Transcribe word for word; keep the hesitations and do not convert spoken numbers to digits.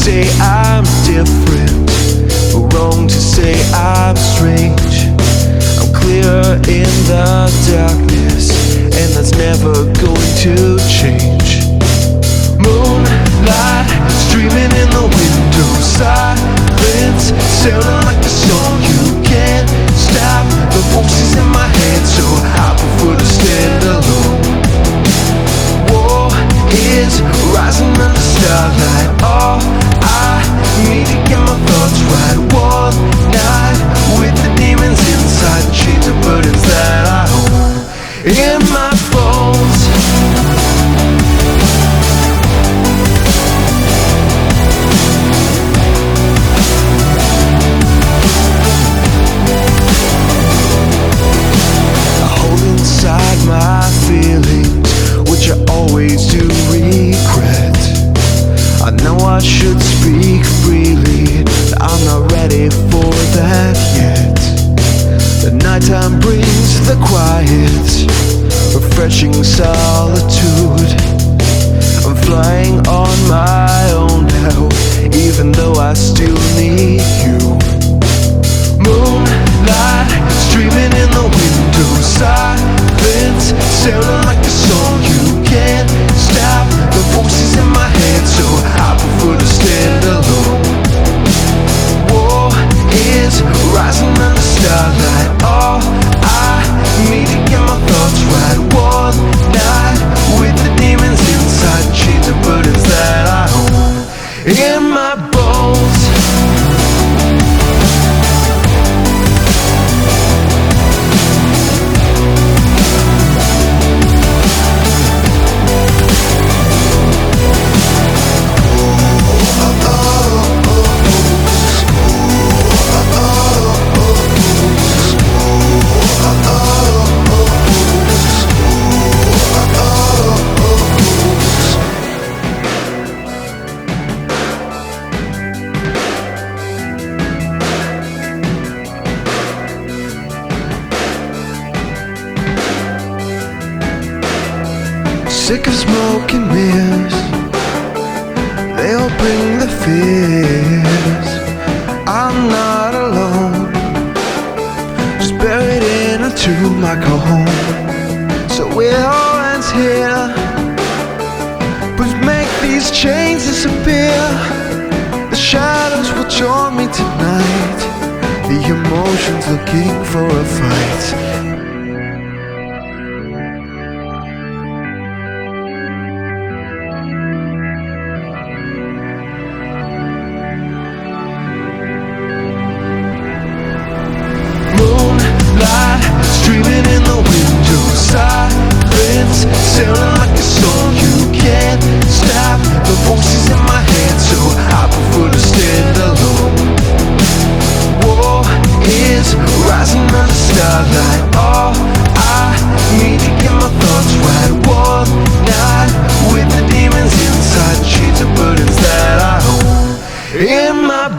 say I'm different, wrong to say I'm strange. I'm clear in the darkness, and that's never going to change. Moonlight streaming in the window, silence sounding like a song you can't stop. The voices in my head, so I prefer to stand alone. War is rising under starlight. All I need to get my thoughts right. One night with the demons inside, the chains of burdens that I own in my bones. My feelings, which I always do regret. I know I should speak freely, but I'm not ready for that yet. The nighttime brings the quiet, refreshing solitude. I'm flying on my own now, even though I still need you. Moonlight streaming in the window, silence sounding like a song you can't stop. The voices in my head, so I prefer to stand alone. War is rising under starlight. All I need to get my thoughts right. One night with the demons inside, the chains and burdens that I own in my bones. Sick of smoke and mirrors, they all bring the fears. I'm not alone, just buried in a tomb I call home. So we're all hands here, please make these chains disappear. The shadows will join me tonight, the emotions looking for a fight. Streaming in the window, silence sounding like a song you can't stop. The voices in my head, so I prefer to stand alone. War is rising under starlight. All I need to get my thoughts right. One night with the demons inside, the chains of burdens that I own in my